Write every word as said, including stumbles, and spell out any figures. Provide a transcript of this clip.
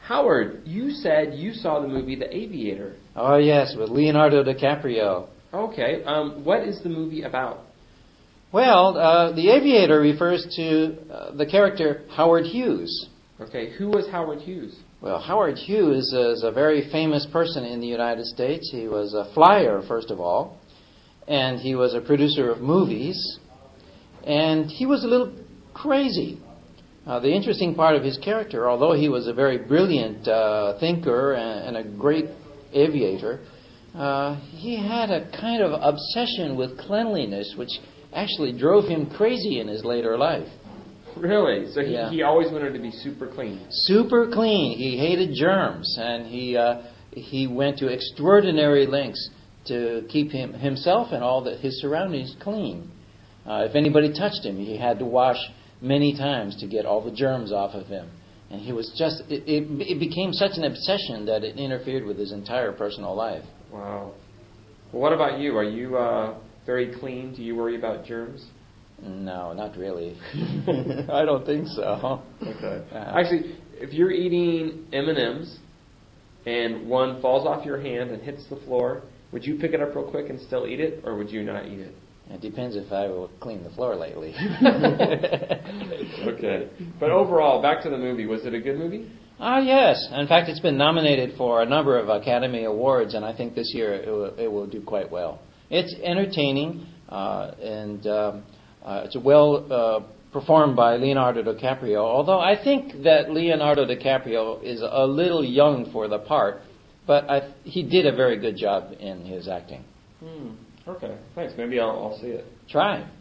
Howard, you said you saw the movie The Aviator. Oh, yes, with Leonardo DiCaprio. Okay. Um, what is the movie about? Well, uh, The Aviator refers to uh, the character Howard Hughes. Okay. Who was Howard Hughes? Well, Howard Hughes is a very famous person in the United States. He was a flyer, first of all, and he was a producer of movies, and he was a little crazy. Uh, the interesting part of his character, although he was a very brilliant uh, thinker and, and a great aviator, uh, he had a kind of obsession with cleanliness, which actually drove him crazy in his later life. Really? So he, Yeah. he always wanted to be super clean. Super clean. He hated germs, and he uh, he went to extraordinary lengths to keep him himself and all the, his surroundings clean. Uh, if anybody touched him, he had to wash many times to get all the germs off of him. And he was just, it, it, it became such an obsession that it interfered with his entire personal life. Wow. Well, what about you? Are you uh, very clean? Do you worry about germs? No, not really. I don't think so. Okay. Uh, Actually, if you're eating M and M's and one falls off your hand and hits the floor, would you pick it up real quick and still eat it, or would you not eat it? It depends if I will clean the floor lately. Okay. But overall, back to the movie. Was it a good movie? Ah, yes. In fact, it's been nominated for a number of Academy Awards, and I think this year it will, it will do quite well. It's entertaining, uh, and um, uh, it's well uh, performed by Leonardo DiCaprio, although I think that Leonardo DiCaprio is a little young for the part, but I, he did a very good job in his acting. Hmm. Okay. Thanks. Maybe I'll, I'll see it. Try.